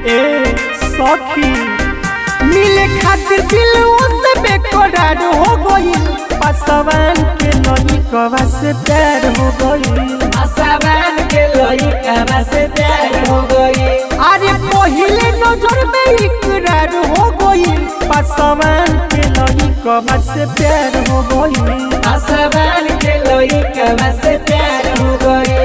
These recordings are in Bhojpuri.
ए सखी मिले खातिर दिल उससे बेकरार हो गई। पासवान के लइकवा से प्यार हो गई। पासवान के लइकवा से प्यार हो गई। अरे पहले नजर में इकरार हो गई। पासवान के लइकवा से प्यार हो गई। पासवान के लइकवा से प्यार हो गई।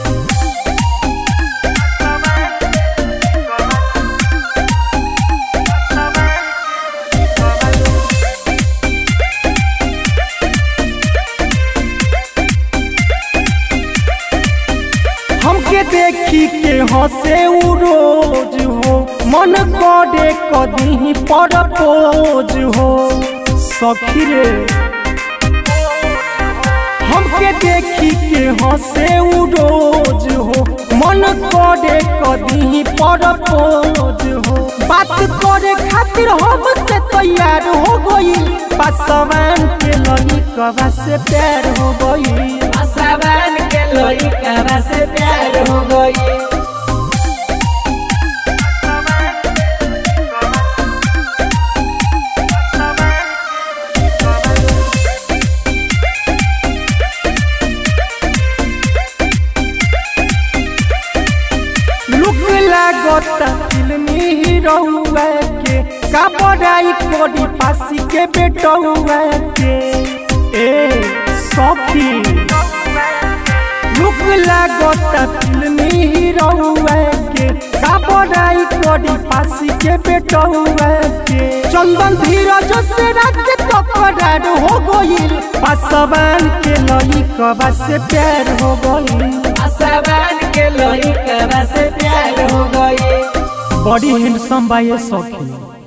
हमके देखी के हंसे उ रोज हो। मन करे कदी परपोज हो सखी रे। हमके देखी के हंसे उ रोज हो। मन करे कदी परपोज हो। बात करे खातिर हमसे तैयार हो गई। पासवान के लइकवा से प्यार हो गई। पासवान के लइकवा से प्यार हो गई। लुक लागता फिल्मी हीरोवा के। का बड़ाई कोडी पासी के बेटौवा के। ए सखी लुक लागता फिल्मी हीरोवा के। का बड़ाई कोडी पासी के बेटौवा के। चंदन धीरज से रात तकरार हो गई। पासवान के लइकवा से प्यार हो गई। पासवान के लइकवा से प्यार हो गई। बड़ी हैंडसम बा ये सखी।